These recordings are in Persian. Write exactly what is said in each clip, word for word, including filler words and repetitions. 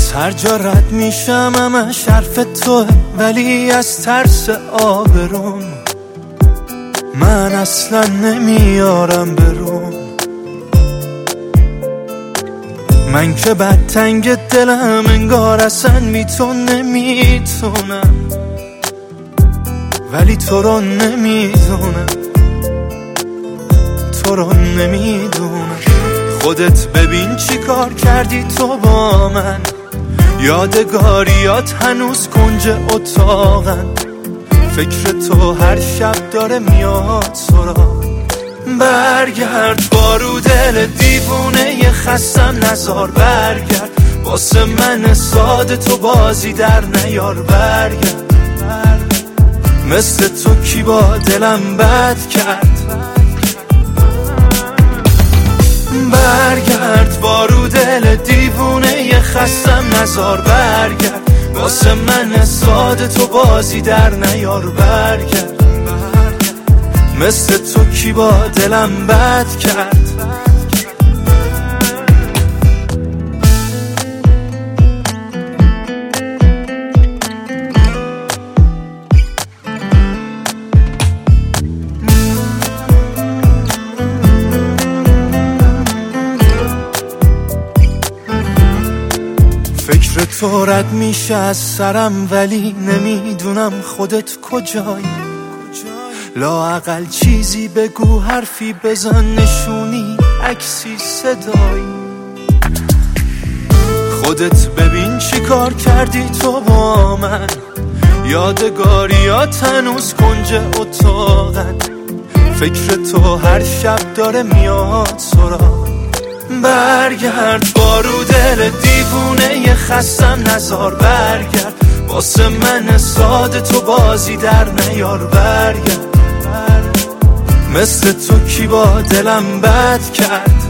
از هر جا رد میشم همش حرف توه، ولی از ترس آبروم من اصلا نمیارم برون. من که بد تنگ دلم انگار اصلا میتون نمیتونم، ولی تو رو نمیدونم، تو رو نمیدونم. خودت ببین چی کار کردی تو با من، یادگاریات هنوز کنج اتاقن، فکر تو هر شب داره میاد سراغ. برگرد بارو دل دیوونه خستم نزار، برگرد واسه من ساده تو بازی در نیار. برگرد مثل تو کی با دلم بد کرد. برگرد بارو دل دیوونه خستم نزار، برگرد واسه من ساده تو بازی در نیار. برگرد مثل تو کی با دلم بد کرد. فکر تو رد میشه از سرم، ولی نمیدونم خودت کجایی. لااقل چیزی بگو، حرفی بزن، نشونی، عکسی، صدایی. خودت ببین چی کار کردی تو با من، یادگاریات هنوز کنج اتاقن، فکر تو هر شب داره میاد سراغ. برگرد بارو دل دیوونه خستم نزار، برگرد واسه من ساده تو بازی در نیار. برگرد مثل تو کی با دلم بد کرد.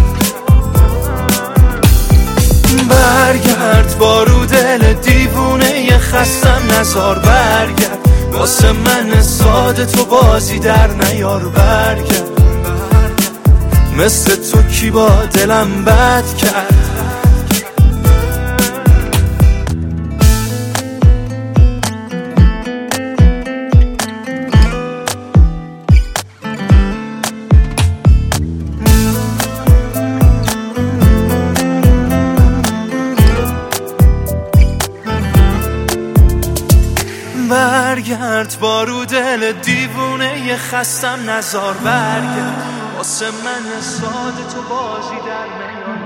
برگرد بارو دل دیوونه خستم نزار، برگرد واسه من ساده تو بازی در نیار. برگرد مثل تو کی با دلم بد کرد. برگرد بارو دل دیوونه خستم نزار، برگرد واسه من ساده تو بازی در نیار.